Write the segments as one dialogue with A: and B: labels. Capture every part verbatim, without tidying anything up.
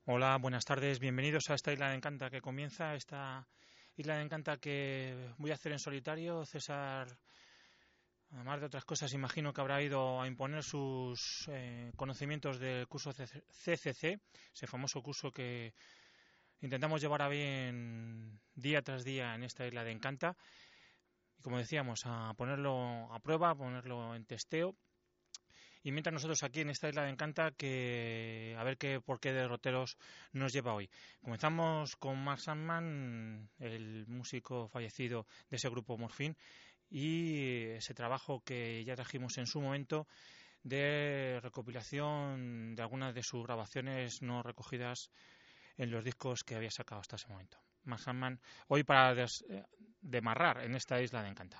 A: Hola, buenas tardes, bienvenidos a esta Isla de Encanta que comienza, esta Isla de Encanta que voy a hacer en solitario. César, además de otras cosas, imagino que habrá ido a imponer sus eh, conocimientos del curso C C C, ese famoso curso que intentamos llevar a bien día tras día en esta Isla de Encanta. Y como decíamos, a ponerlo a prueba, a ponerlo en testeo. Y mientras nosotros aquí en esta Isla de Encanta, que a ver qué por qué derroteros nos lleva hoy. Comenzamos con Mark Sandman, el músico fallecido de ese grupo Morphine, y ese trabajo que ya trajimos en su momento de recopilación de algunas de sus grabaciones no recogidas en los discos que había sacado hasta ese momento. Mark Sandman, hoy para des, eh, demarrar en esta Isla de Encanta.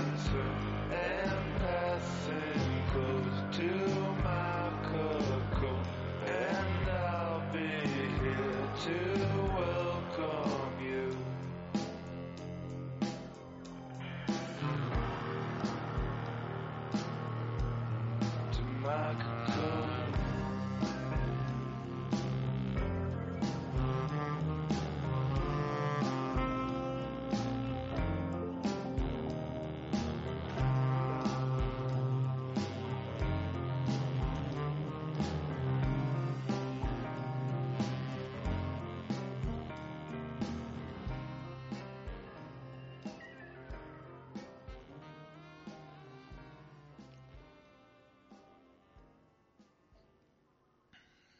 B: To my cocoa.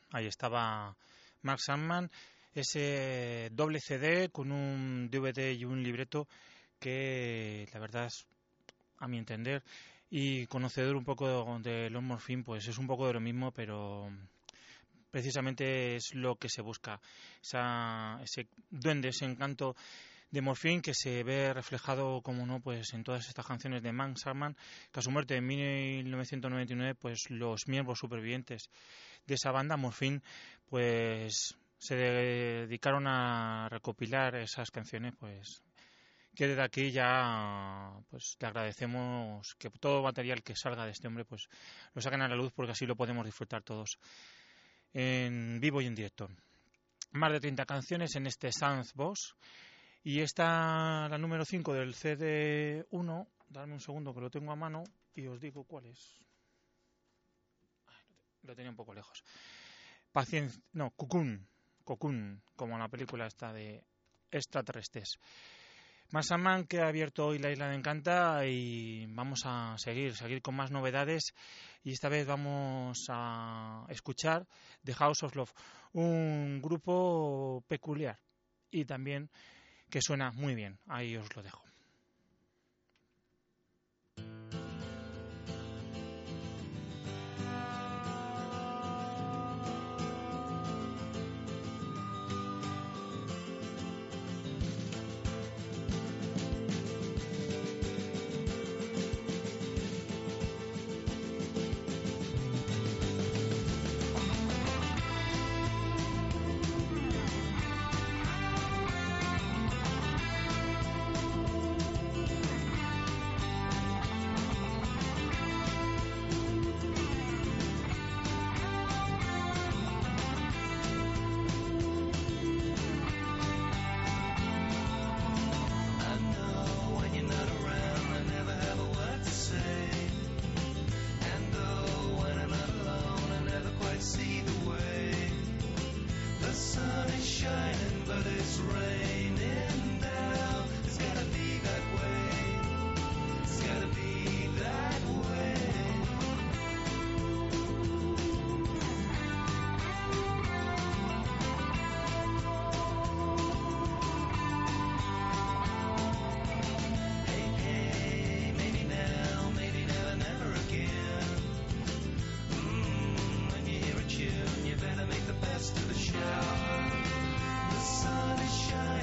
A: Ahí estaba Mark Sandman, ese doble C D con un D V D y un libreto que la verdad es, a mi entender, y conocedor un poco de Lord Morphine, pues es un poco de lo mismo, pero precisamente es lo que se busca, esa, ese duende, ese encanto de Morphine que se ve reflejado, como no, pues en todas estas canciones de Mark Sandman, que a su muerte en mil novecientos noventa y nueve, pues los miembros supervivientes de esa banda, Morphine, pues se dedicaron a recopilar esas canciones, pues que desde aquí ya pues le agradecemos que todo material que salga de este hombre pues lo saquen a la luz, porque así lo podemos disfrutar todos en vivo y en directo. Más de treinta canciones en este Sound Boss, y esta la número cinco del C D uno. Dame un segundo que lo tengo a mano y os digo cuál es. Lo tenía un poco lejos. Paciencia, no, Cocoon, Cocoon, como en la película esta de extraterrestres. Mark Sandman, que ha abierto hoy la Isla de Encanta, y vamos a seguir, seguir con más novedades, y esta vez vamos a escuchar The House of Love, un grupo peculiar y también que suena muy bien. Ahí os lo dejo.
B: You better make the best of the show. The sun is shining.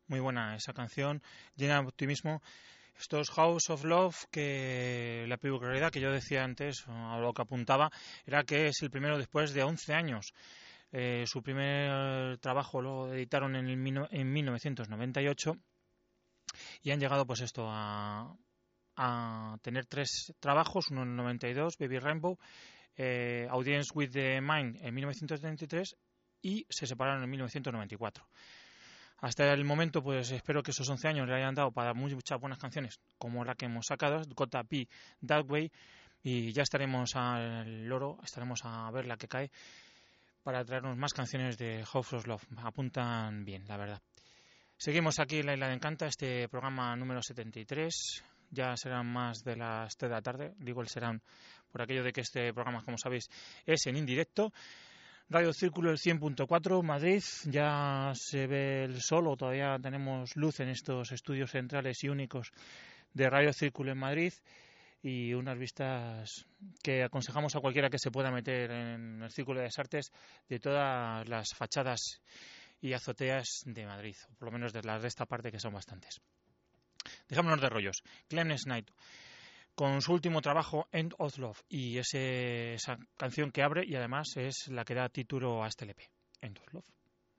A: Muy buena esa canción, llena de optimismo. Estos House of Love, que la peculiaridad que yo decía antes, a lo que apuntaba, era que es el primero después de once años. Eh, su primer trabajo lo editaron en, el, en mil novecientos noventa y ocho y han llegado pues esto a, a tener tres trabajos, uno en el noventa y dos, Baby Rainbow, eh, Audience with the Mind en mil novecientos treinta y tres y se separaron en mil novecientos noventa y cuatro. Hasta el momento, pues espero que esos once años le hayan dado para muchas buenas canciones, como la que hemos sacado, Gotta Be That Way, y ya estaremos al loro, estaremos a ver la que cae, para traernos más canciones de House of Love. Apuntan bien, la verdad. Seguimos aquí en La Isla de Encanta, este programa número setenta y tres. Ya serán más de las tres de la tarde. Digo el serán por aquello de que este programa, como sabéis, es en indirecto. Radio Círculo, el cien punto cuatro, Madrid. Ya se ve el sol o todavía tenemos luz en estos estudios centrales y únicos de Radio Círculo en Madrid. Y unas vistas que aconsejamos a cualquiera que se pueda meter en el Círculo de las Artes de todas las fachadas y azoteas de Madrid, o por lo menos de las de esta parte, que son bastantes. Dejémonos de rollos. Glenn Knight, con su último trabajo, End of Love, y ese, esa canción que abre y además es la que da título a este L P, End of Love.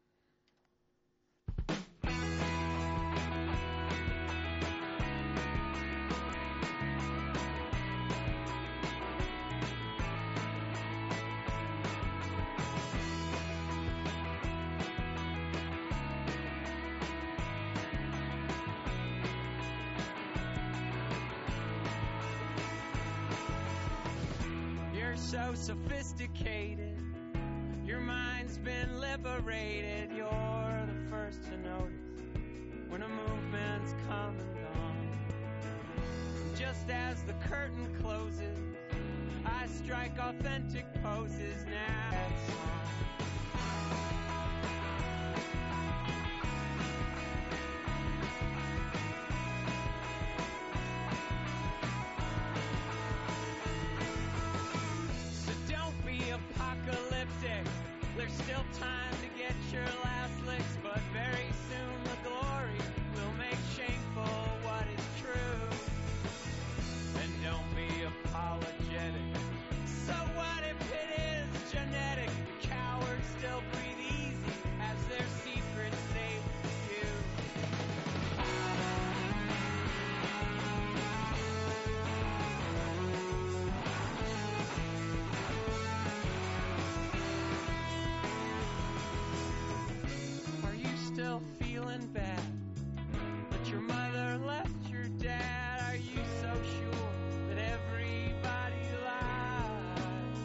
B: So sophisticated, your mind's been liberated. You're the first to notice when a movement's come and gone. Just as the curtain closes, I strike authentic poses now. There's still time to get your last licks, but very soon the glory will make shameful what is true. And don't be apologetic. So what if it is genetic? The cowards still breathe easy as their secrets safe to you. Still feeling bad that your mother left your dad? Are you so sure that everybody lies?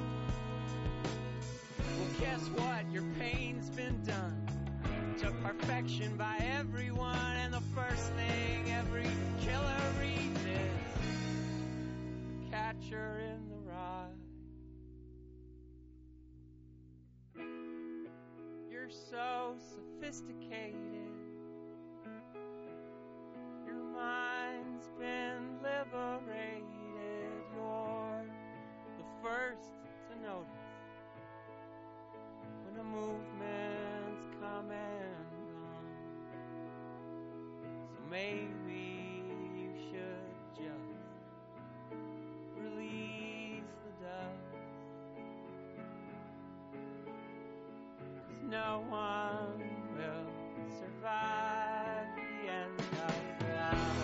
B: Well, guess what? Your pain's been done to perfection by everyone, and the first thing every killer reads is Catcher in the Rye. You're so sophisticated, your mind's been liberated. You're the first to notice when a movement's come and gone. So maybe you should just release the dust, 'cause no one will survive the end of love.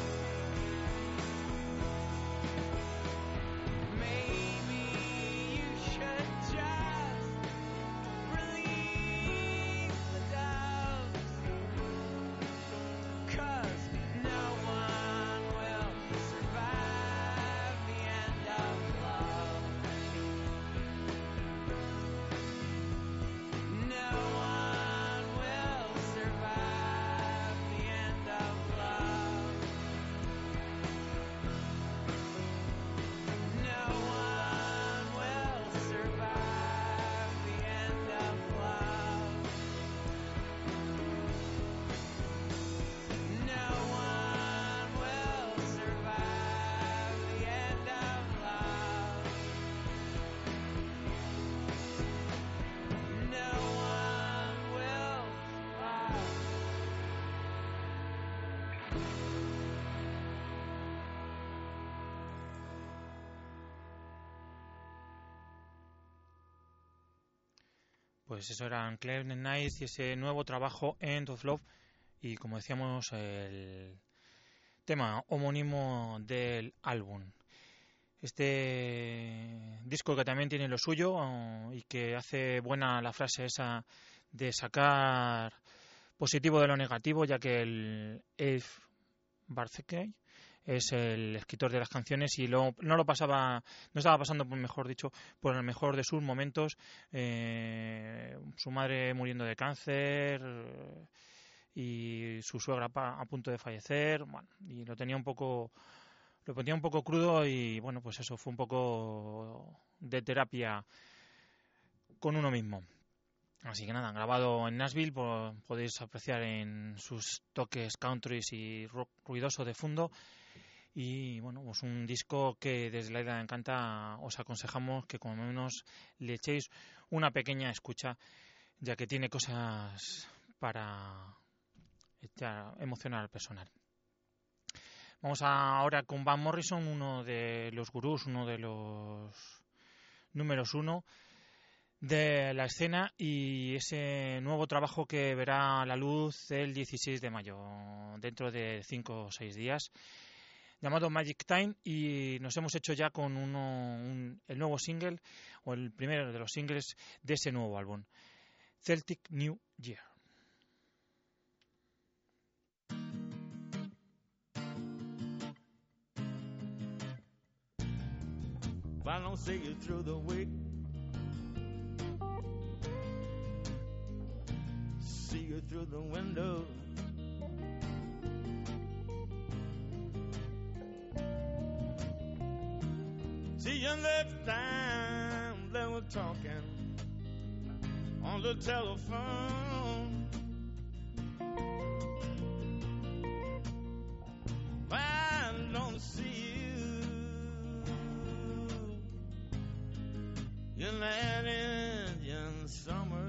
B: Maybe you should just release the doves, 'cause no one will survive the end of love. No one
A: Pues eso eran Cleveland Nights y ese nuevo trabajo End of Love y, como decíamos, el tema homónimo del álbum. Este disco que también tiene lo suyo y que hace buena la frase esa de sacar positivo de lo negativo, ya que el Eve Barclay es el escritor de las canciones y lo, no lo pasaba, no estaba pasando, por mejor dicho, por el mejor de sus momentos. Eh, su madre muriendo de cáncer eh, y su suegra pa, a punto de fallecer, bueno, y lo tenía un poco, lo tenía un poco crudo y bueno, pues eso fue un poco de terapia con uno mismo. Así que nada, grabado en Nashville, por, podéis apreciar en sus toques countries y rock ruidoso de fondo. Y bueno, pues un disco que desde la Isla de Encanta os aconsejamos que como menos le echéis una pequeña escucha, ya que tiene cosas para echar, emocionar al personal. Vamos a, ahora con Van Morrison, uno de los gurús, uno de los números uno de la escena, y ese nuevo trabajo que verá la luz el dieciséis de mayo, dentro de cinco o seis días, llamado Magic Time, y nos hemos hecho ya con uno, un, el nuevo single, o el primero de los singles de ese nuevo álbum, Celtic New Year.
C: If I don't see you through the week, see you through the window, see you next time they were talking on the telephone. I don't see you in that Indian summer.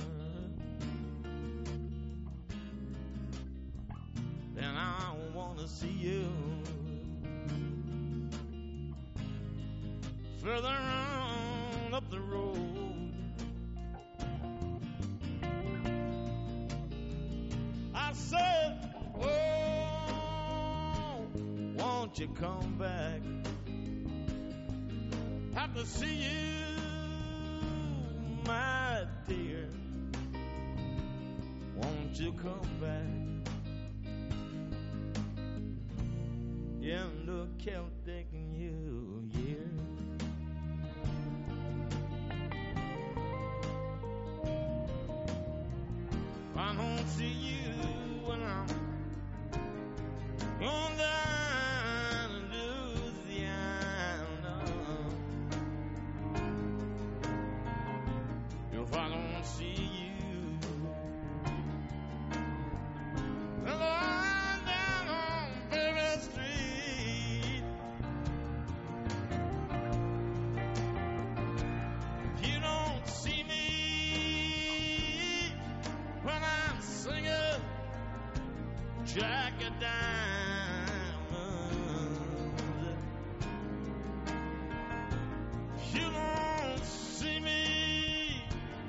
C: Then I want to see you further on up the road. I said, oh, won't you come back? Have to see you, my dear. Won't you come back? In the Celtic New Year. I don't see you when I'm on down in Louisiana. If I don't see you, well, I'm down on Baby Street. If you don't see me when I'm singing Jack of Diamonds, if you don't see me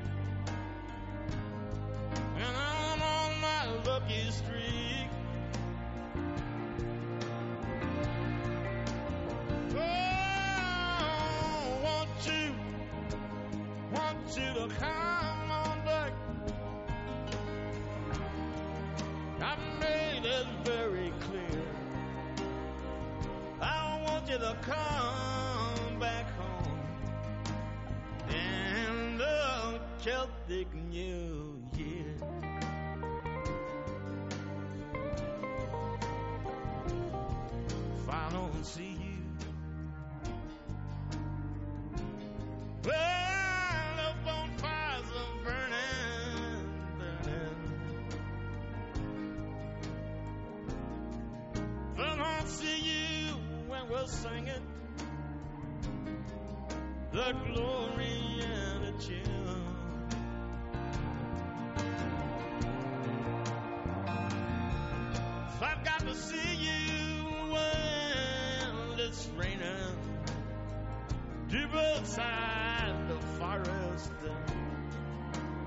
C: when I'm on my lucky streak, oh, won't you, want you to come on back? I've made it very clear. I want you to come back home in the Celtic New Year. If I don't see you, well, the bonfires are burning, burning. If I don't see you when we're singing the glory and the tune, if I've got to see you when it's raining deep inside the forest,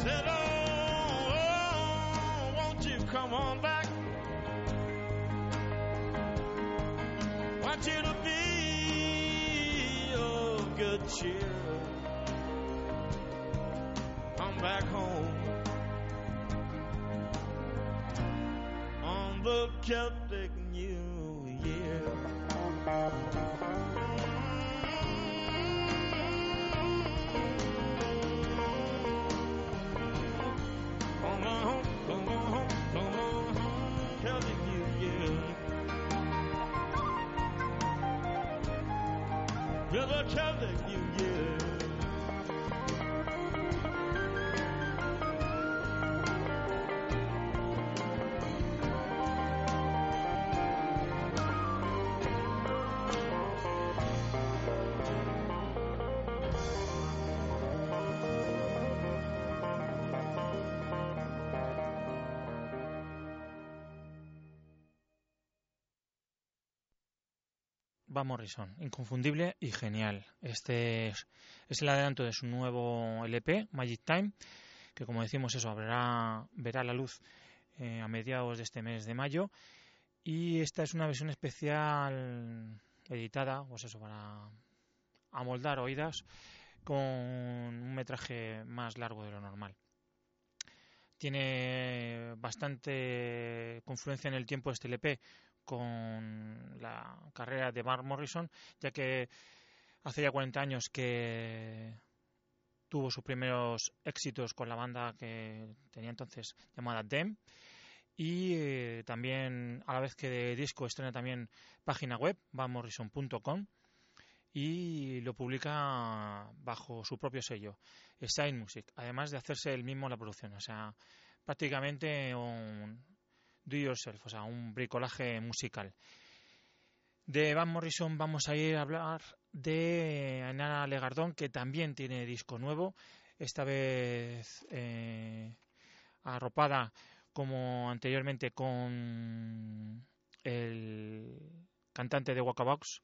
C: Said, oh, oh, won't you come on back? Want you to be of good cheer. Come back home on the Celtic New Year. Come on home, come on home, come on home, Celtic New Year. With a Celtic New Year.
A: Van Morrison, inconfundible y genial. Este es, es el adelanto de su nuevo L P, Magic Time, que como decimos eso, verá, verá la luz eh, a mediados de este mes de mayo. Y esta es una versión especial editada, pues eso, para amoldar oídas, con un metraje más largo de lo normal. Tiene bastante confluencia en el tiempo este L P con la carrera de Van Morrison, ya que hace ya cuarenta años que tuvo sus primeros éxitos con la banda que tenía entonces llamada Them, y eh, también a la vez que de disco estrena también página web van morrison punto com y lo publica bajo su propio sello, Side Music, además de hacerse él mismo la producción, o sea, prácticamente un do yourself, o sea, un bricolaje musical. De Van Morrison vamos a ir a hablar de Ainara Legardón, que también tiene disco nuevo, esta vez eh, arropada como anteriormente con el cantante de Waka Box,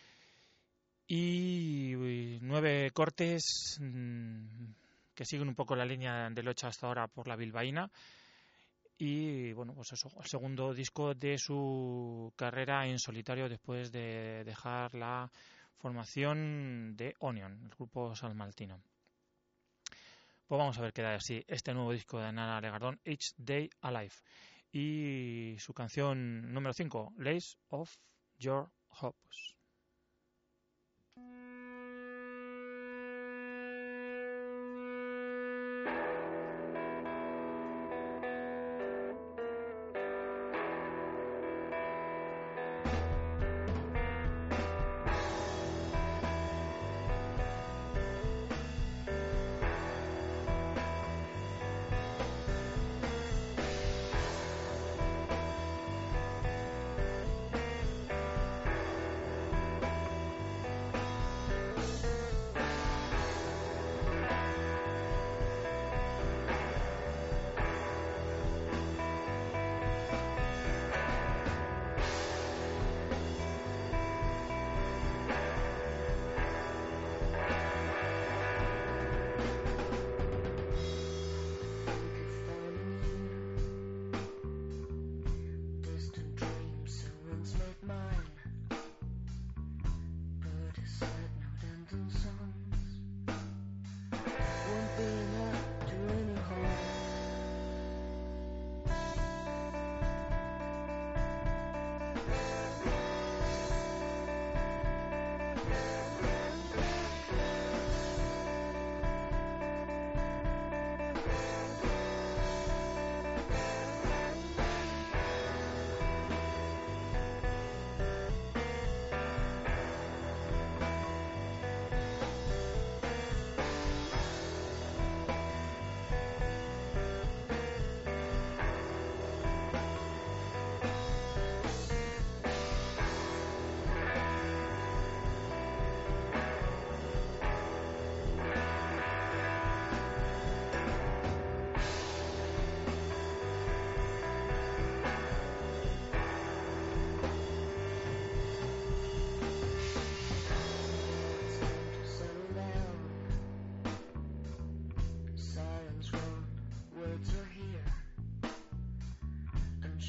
A: y nueve cortes mmm, que siguen un poco la línea de lo hecho hasta ahora por la bilbaína. Y bueno, pues eso, el segundo disco de su carrera en solitario después de dejar la formación de Onion, el grupo salmaltino. Pues vamos a ver qué da así este nuevo disco de Ainara Legardón, Each Day Alive, y su canción número cinco, Lace of Your Hopes.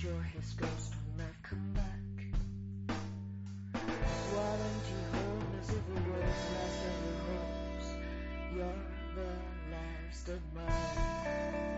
D: sure his ghost will not come back. Why don't you hold as if it was last of your hopes? You're the last of mine.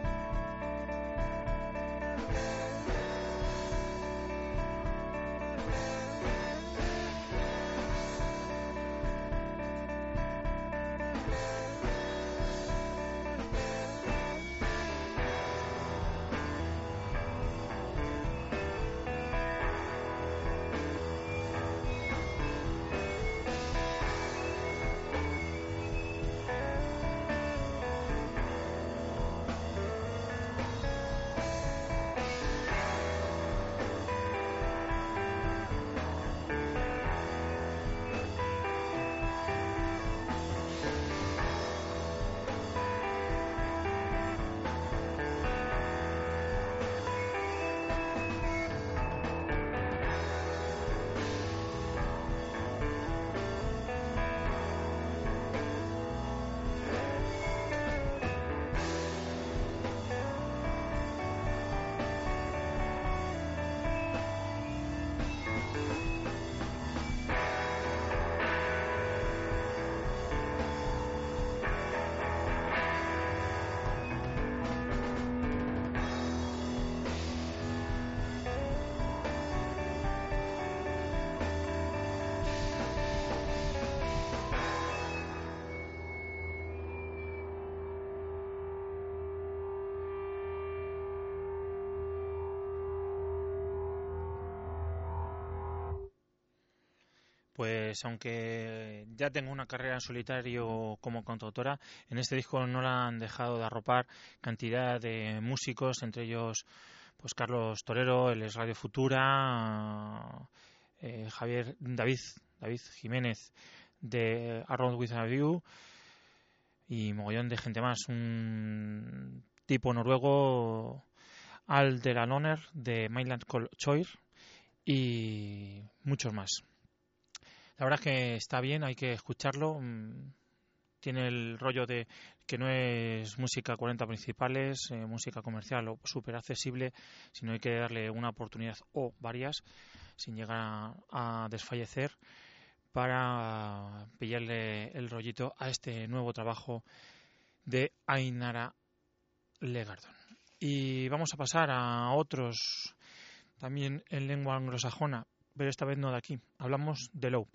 A: Pues aunque ya tengo una carrera en solitario como cantautora, en este disco no la han dejado de arropar cantidad de músicos, entre ellos pues Carlos Torero, el ex Radio Futura, eh, Javier David David Jiménez de Around With A View y mogollón de gente más. Un tipo noruego, Al Delanoner de Mainland Choir y muchos más. La verdad es que está bien, hay que escucharlo. Tiene el rollo de que no es música cuarenta principales, eh, música comercial o súper accesible, sino hay que darle una oportunidad o varias sin llegar a, a desfallecer para pillarle el rollito a este nuevo trabajo de Ainara Legardón. Y vamos a pasar a otros también en lengua anglosajona, pero esta vez no de aquí. Hablamos de Low.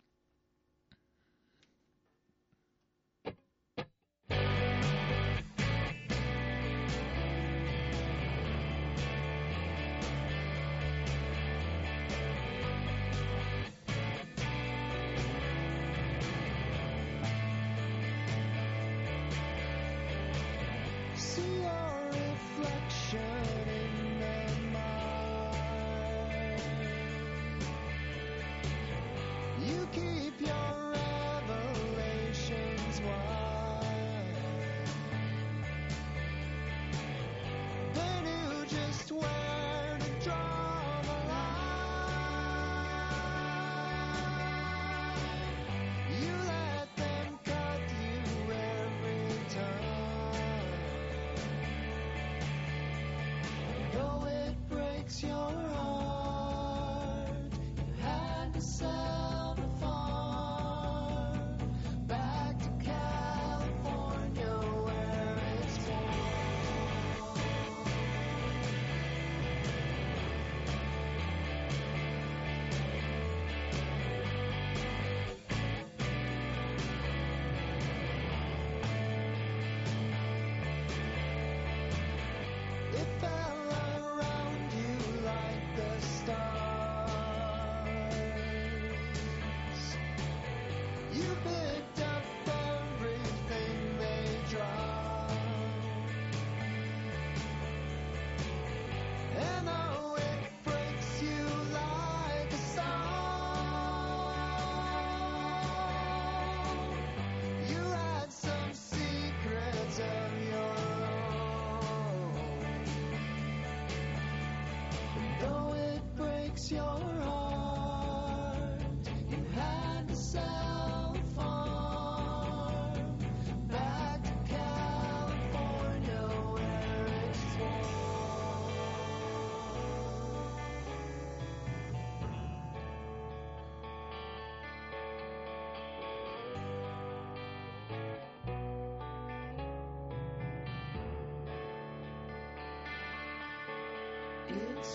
D: It's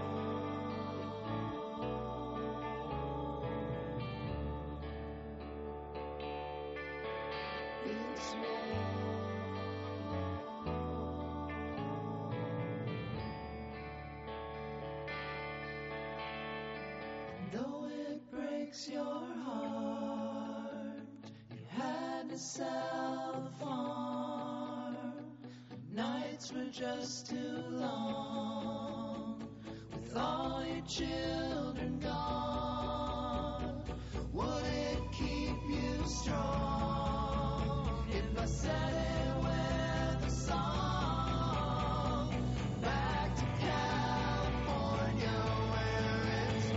D: It's Though it breaks your heart, you had to sell the farm. Nights were just too long, with all your children gone. Would it keep you strong if I said it with a song? Back to California where it's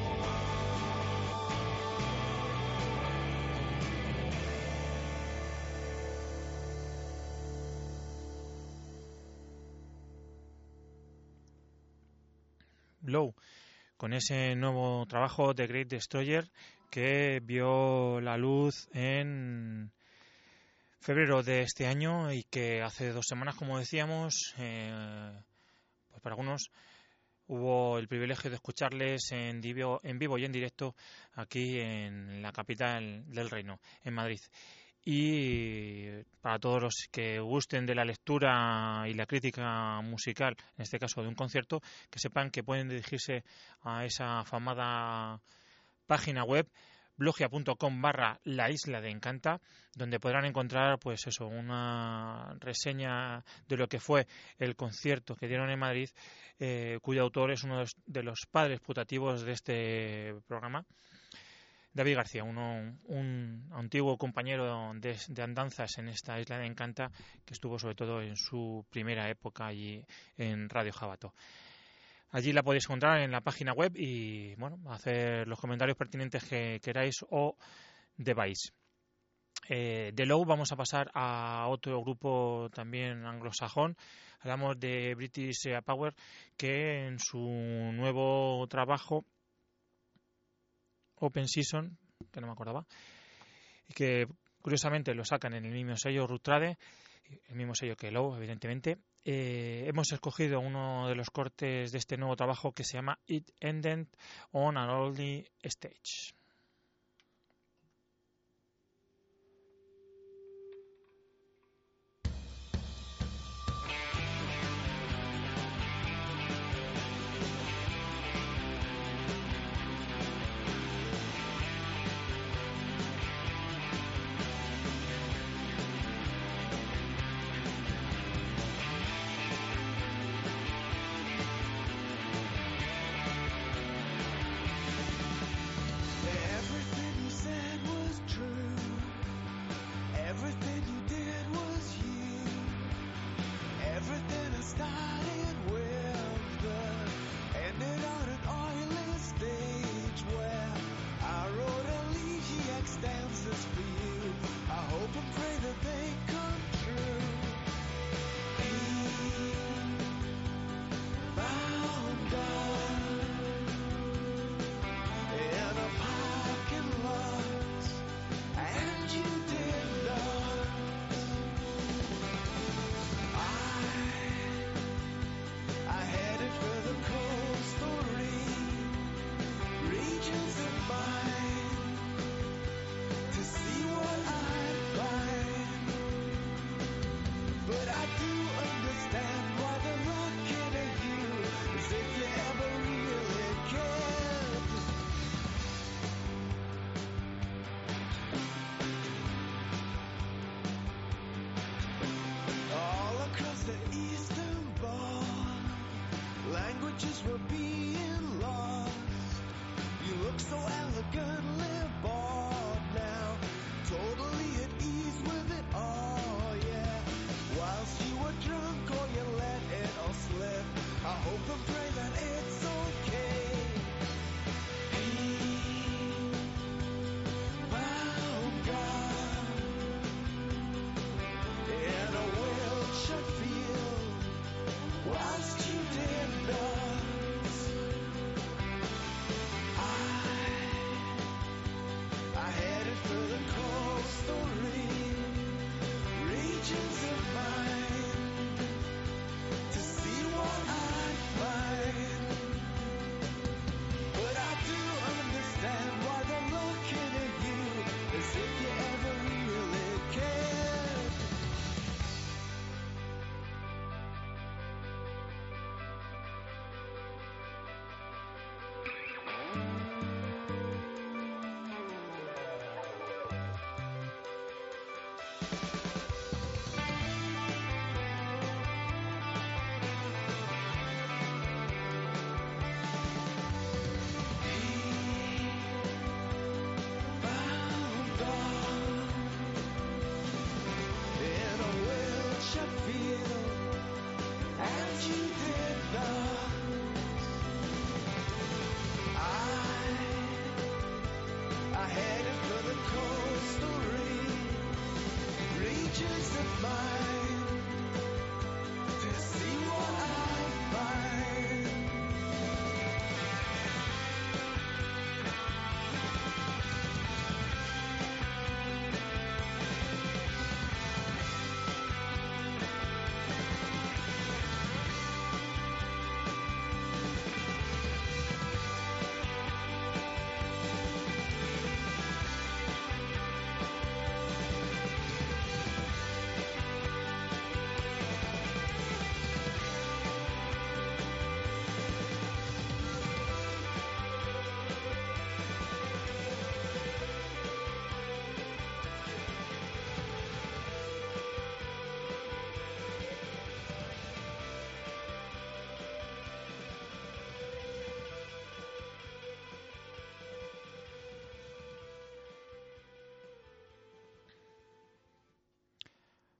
A: Low, con ese nuevo trabajo de Great Destroyer que vio la luz en febrero de este año y que hace dos semanas, como decíamos, eh, pues para algunos hubo el privilegio de escucharles en vivo, en vivo y en directo aquí en la capital del reino, en Madrid. Y para todos los que gusten de la lectura y la crítica musical, en este caso de un concierto, que sepan que pueden dirigirse a esa famada página web blogia.com barra la isla de Encanta, donde podrán encontrar pues eso, una reseña de lo que fue el concierto que dieron en Madrid, eh, cuyo autor es uno de los, de los padres putativos de este programa, David García, uno, un antiguo compañero de, de andanzas en esta isla de Encanta, que estuvo sobre todo en su primera época allí en Radio Jabato. Allí la podéis encontrar en la página web y bueno, hacer los comentarios pertinentes que queráis o debáis. Eh, de Low vamos a pasar a otro grupo también anglosajón. Hablamos de British Power, que en su nuevo trabajo Open Season, que no me acordaba, y que curiosamente lo sacan en el mismo sello Rutrade, el mismo sello que Low, evidentemente. Eh, hemos escogido uno de los cortes de este nuevo trabajo que se llama It Ended on an Lonely Stage.
C: They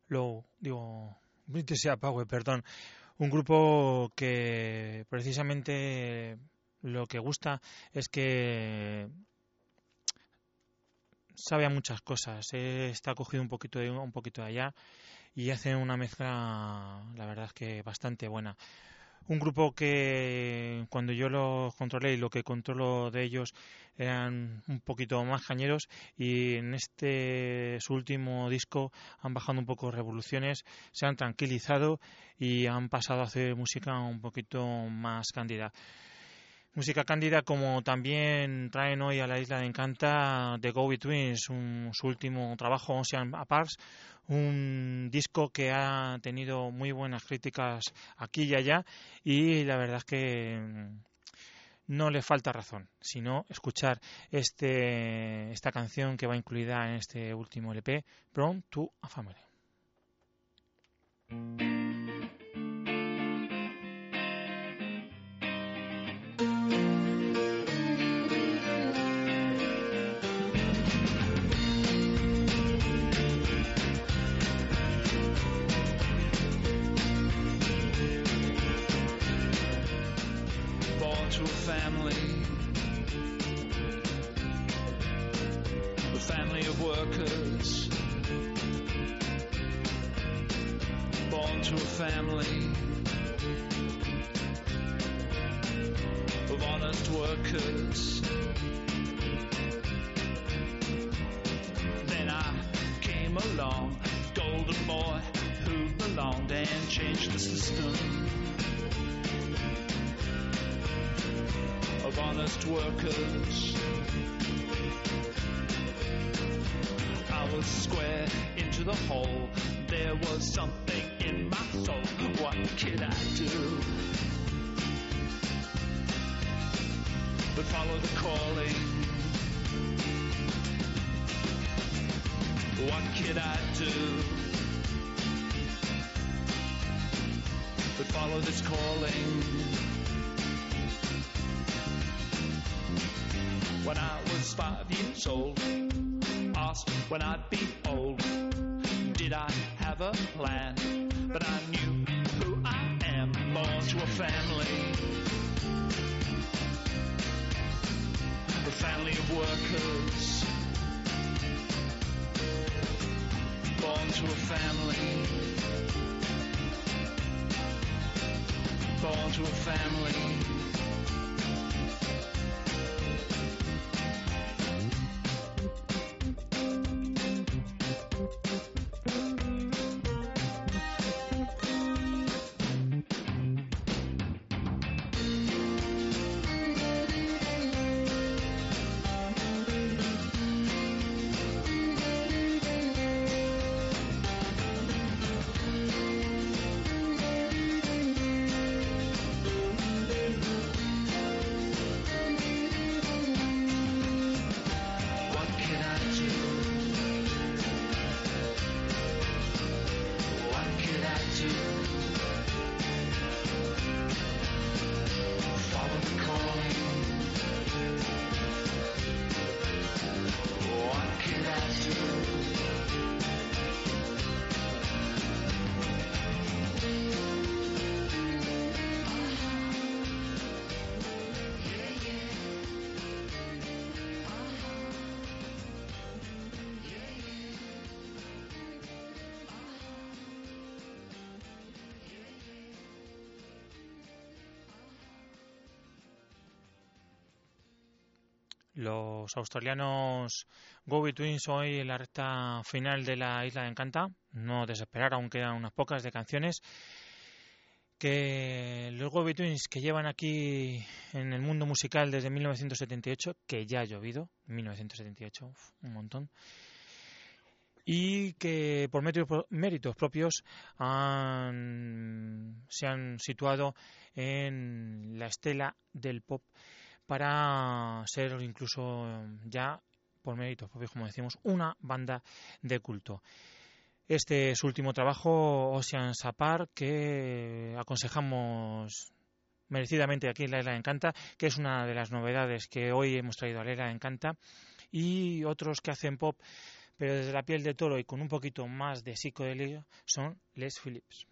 A: Low, digo, British Power, perdón. Un grupo que precisamente lo que gusta es que sabe a muchas cosas, eh, está cogido un poquito de un poquito de allá y hace una mezcla, la verdad es que bastante buena. Un grupo que cuando yo lo controlé y lo que controlo de ellos eran un poquito más cañeros, y en este su último disco han bajado un poco revoluciones, se han tranquilizado y han pasado a hacer música un poquito más cándida. Música cándida, como también traen hoy a la Isla de Encanta The Go-Betweens, un, su último trabajo, Ocean Apart, un disco que ha tenido muy buenas críticas aquí y allá, y la verdad es que no le falta razón, sino escuchar este, esta canción que va incluida en este último L P, Born to a Family.
E: To a family, a family of workers, born to a family of honest workers. Then I came along, golden boy who belonged, and changed the system of honest workers. I was square into the hole. There was something in my soul. What could I do but follow the calling? What could I do but follow this calling? When I was five years old, asked when I'd be old, did I have a plan? But I knew who I am, born to a family, a family of workers, born to a family, born to a family.
A: Los australianos Go-Betweens hoy en la recta final de la Isla de Encanta. No desesperar, aún quedan unas pocas de canciones. Que los Go-Betweens que llevan aquí en el mundo musical desde mil novecientos setenta y ocho, que ya ha llovido, mil novecientos setenta y ocho, uf, un montón. Y que por méritos, méritos propios han, se han situado en la estela del pop, para ser incluso ya, por méritos propios, como decimos, una banda de culto. Este es su último trabajo, Oceans Apart, que aconsejamos merecidamente aquí en la Isla de Encanta, que es una de las novedades que hoy hemos traído a la Isla de Encanta, y otros que hacen pop pero desde la piel de toro y con un poquito más de psicodelia, son Les Phillips.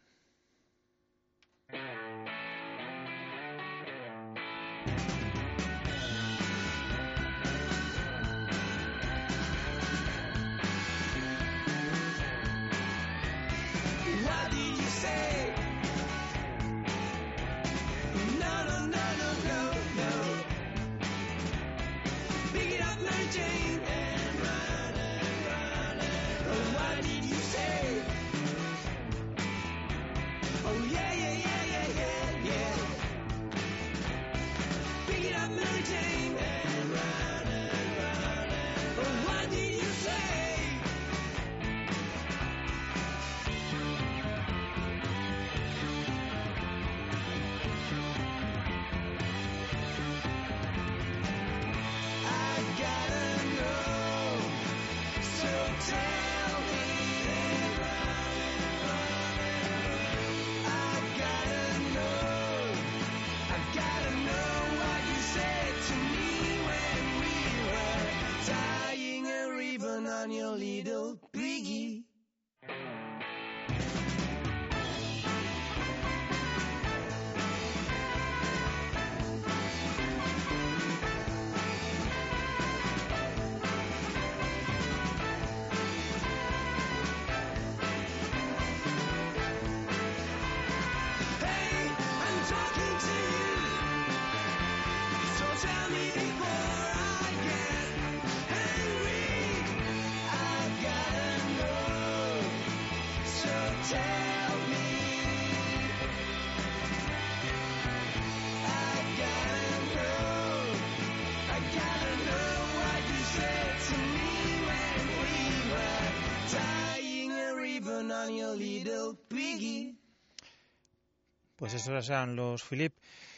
A: Pues esos eran los Philip,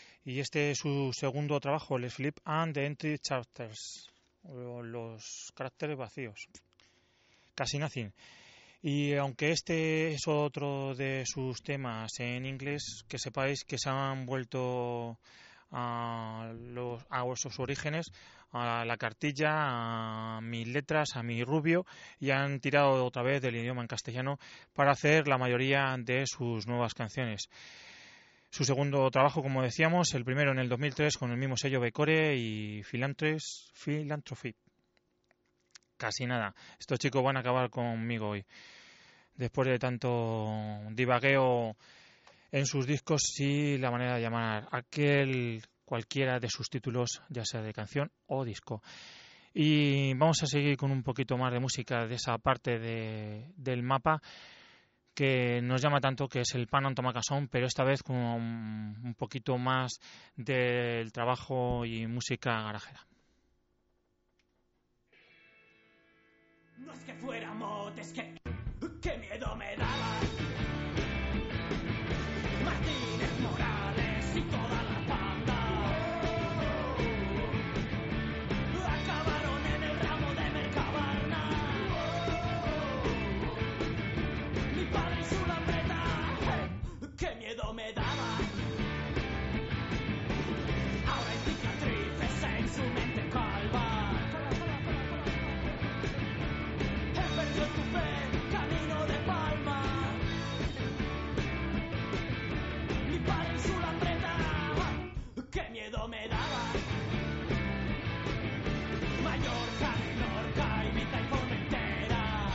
A: y este es su segundo trabajo, Les Philip and the Empty Chapters, o los caracteres vacíos, casi nothing. Y aunque este es otro de sus temas en inglés, que sepáis que se han vuelto a, los, a sus orígenes, a la cartilla, a mis letras, a mi rubio, y han tirado otra vez del idioma en castellano para hacer la mayoría de sus nuevas canciones. Su segundo trabajo, como decíamos, el primero en el dos mil tres con el mismo sello Becore y Philanthropy. Casi nada. Estos chicos van a acabar conmigo hoy. Después de tanto divagueo en sus discos y la manera de llamar aquel cualquiera de sus títulos, ya sea de canción o disco. Y vamos a seguir con un poquito más de música de esa parte de, del mapa que nos llama tanto, que es el Pan and Tomaca Sound, pero esta vez con un, un poquito más del trabajo y música garajera.
F: No es que fuera mod, es que qué miedo me daba. Martínez Morales y toda la banda acabaron en el ramo de Mercabarna. Mi padre y su lambreta, qué miedo me daba. Ahora hay cicatrices en su mente calva. He perdido tu fe, camino de palma. Mi padre y su lambreta, qué miedo me daba. Mallorca, Menorca, Ibiza y Formentera.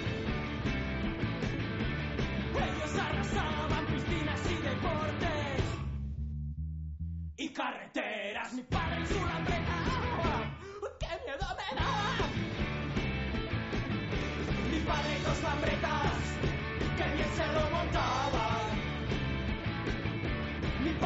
F: Ellos arrasaban piscinas y deportes y carreteras. Mi padre y su lambreta, qué miedo me daba. Mi padre y dos lambretas, qué bien se lo montaban. Mi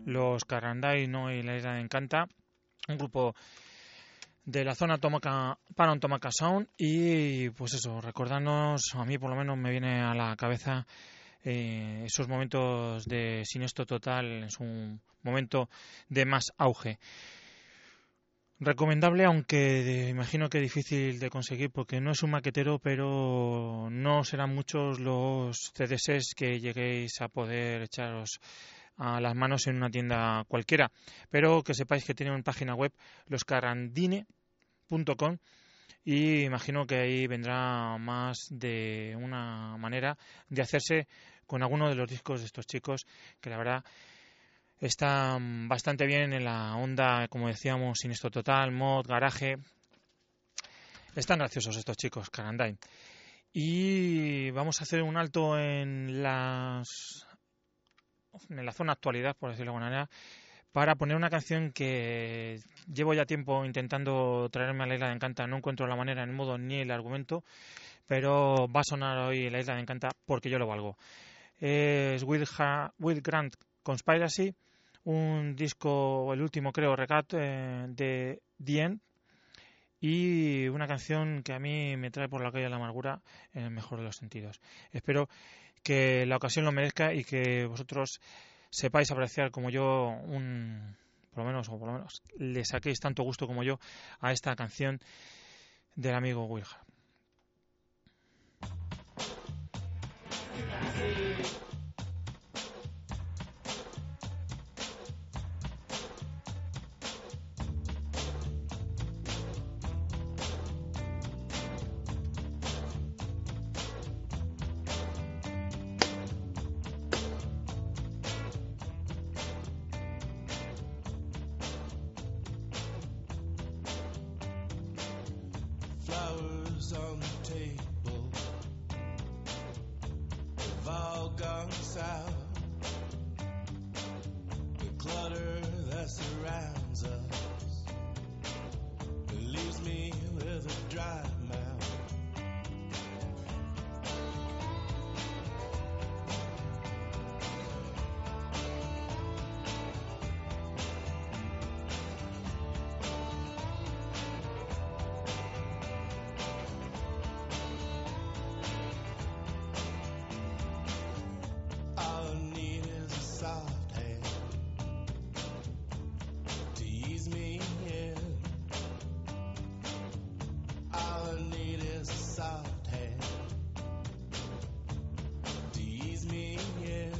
A: los Carrandai, ¿no? Y la Isla de Encanta, un grupo de la zona Tomaca, Panon Tomaca Sound, y pues eso, recordarnos, a mí por lo menos me viene a la cabeza eh, esos momentos de Siniesto Total en su momento de más auge. Recomendable, aunque de, imagino que difícil de conseguir porque no es un maquetero, pero no serán muchos los C Ds que lleguéis a poder echaros a las manos en una tienda cualquiera. Pero que sepáis que tiene una página web, loscarrandine punto com, y imagino que ahí vendrá más de una manera de hacerse con alguno de los discos de estos chicos, que la verdad están bastante bien en la onda, como decíamos, Siniesto Total, mod, garaje. Están graciosos estos chicos, Carrandai. Y vamos a hacer un alto en las en la zona actualidad, por decirlo de alguna manera, para poner una canción que llevo ya tiempo intentando traerme a la Isla de Encanta. No encuentro la manera, el modo ni el argumento, pero va a sonar hoy la Isla de Encanta porque yo lo valgo. Es Will, ha- Will Grant Conspiracy, un disco, el último creo, Recat eh, de The End, y una canción que a mí me trae por la calle de la amargura en el mejor de los sentidos. Espero que la ocasión lo merezca y que vosotros sepáis apreciar como yo un, por lo menos, o por lo menos le saquéis tanto gusto como yo a esta canción del amigo Will.
C: Flowers on the table have all gone south. The clutter that surrounds us, it leaves me with a dry mouth. All I need is a soft hand to ease me in. All I need is a soft hand to ease me in.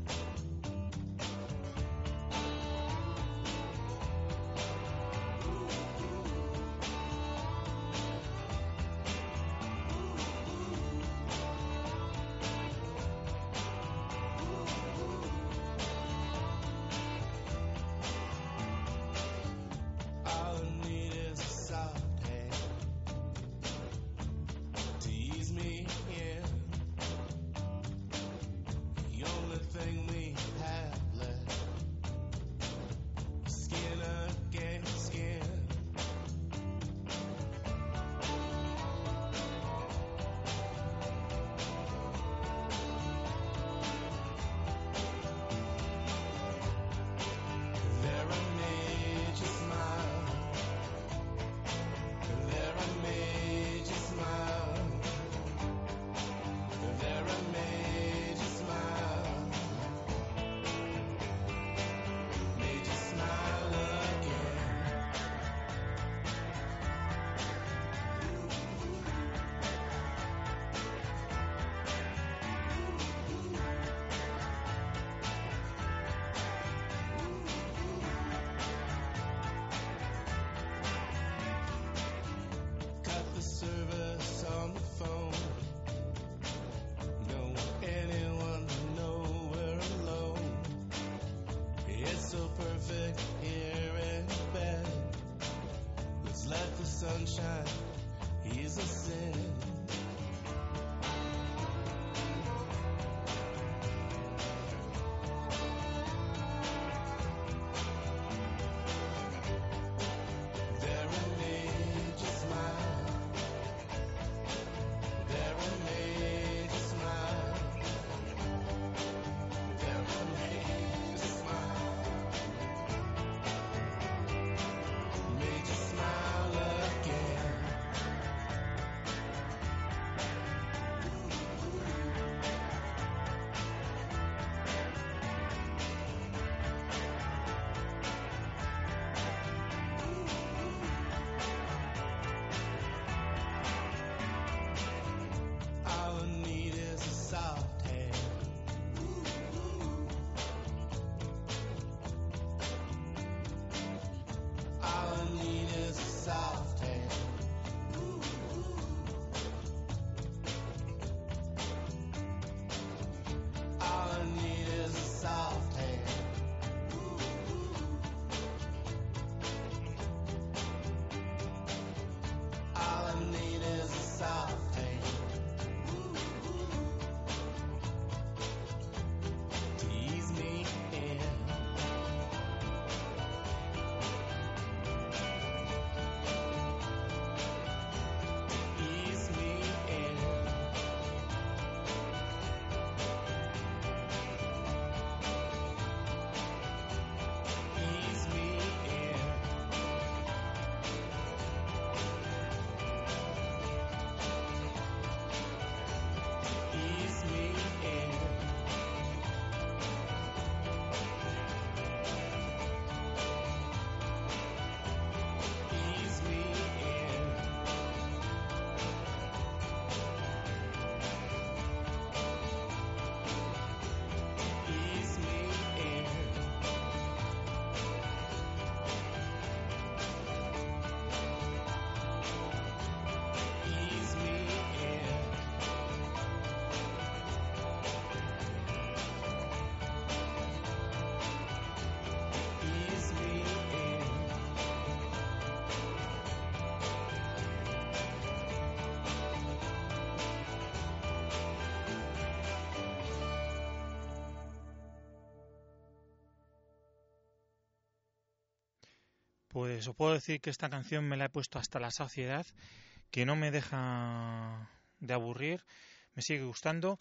C: All I need is a soft hand to ease me in. The only thing we have left is skin against skin. There I made you smile. There I made you smile. There I made you smile. Made you smile again. Cut the service on the phone. Don't want anyone to know we're alone. It's so perfect here in bed. Let's let the sunshine ease us in. There I made you smile. There I made you smile. There I made you smile.
A: Pues os puedo decir que esta canción me la he puesto hasta la saciedad, que no me deja de aburrir, me sigue gustando.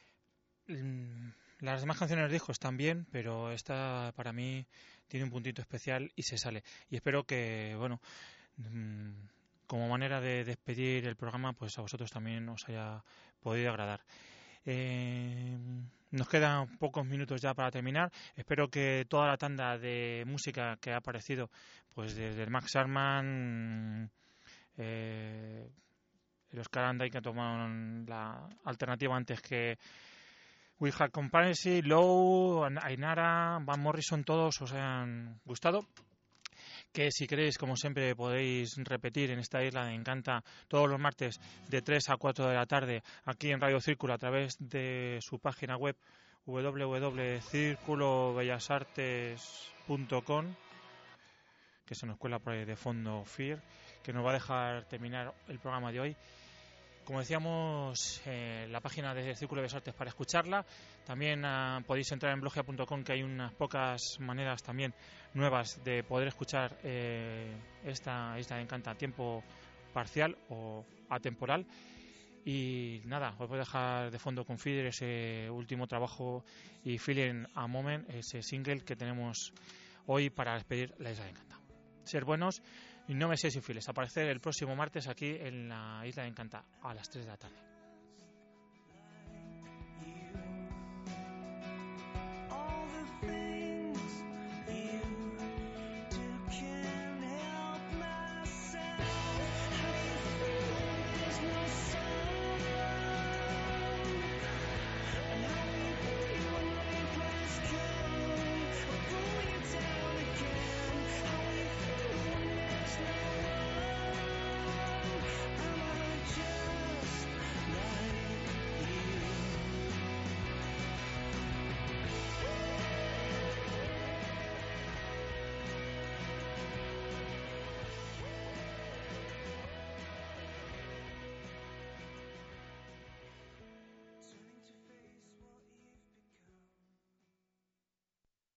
A: Las demás canciones del disco están bien, pero esta para mí tiene un puntito especial y se sale. Y espero que, bueno, como manera de despedir el programa, pues a vosotros también os haya podido agradar. Eh, nos quedan pocos minutos ya para terminar. Espero que toda la tanda de música que ha aparecido, pues desde el Max Sharman, eh, el Oscar Anday, que tomaron la alternativa antes que We Had Comparison, Low, Ainara, Van Morrison, todos os hayan gustado. Que si queréis, como siempre, podéis repetir en esta isla de Encanta todos los martes de tres a cuatro de la tarde aquí en Radio Círculo a través de su página web w w w punto círculo bellas artes punto com, que se nos cuela por ahí de fondo Fear, que nos va a dejar terminar el programa de hoy. Como decíamos, eh, la página de Círculo de Bellas Artes para escucharla. También uh, podéis entrar en blogia punto com, que hay unas pocas maneras también nuevas de poder escuchar eh, esta Isla de Encanta a tiempo parcial o atemporal. Y nada, os voy a dejar de fondo con Feeder, ese último trabajo, y Feeling a Moment, ese single que tenemos hoy para despedir la Isla de Encanta. Ser buenos y no me seáis infieles. Aparecer el próximo martes aquí en la Isla de Encanta a las tres de la tarde.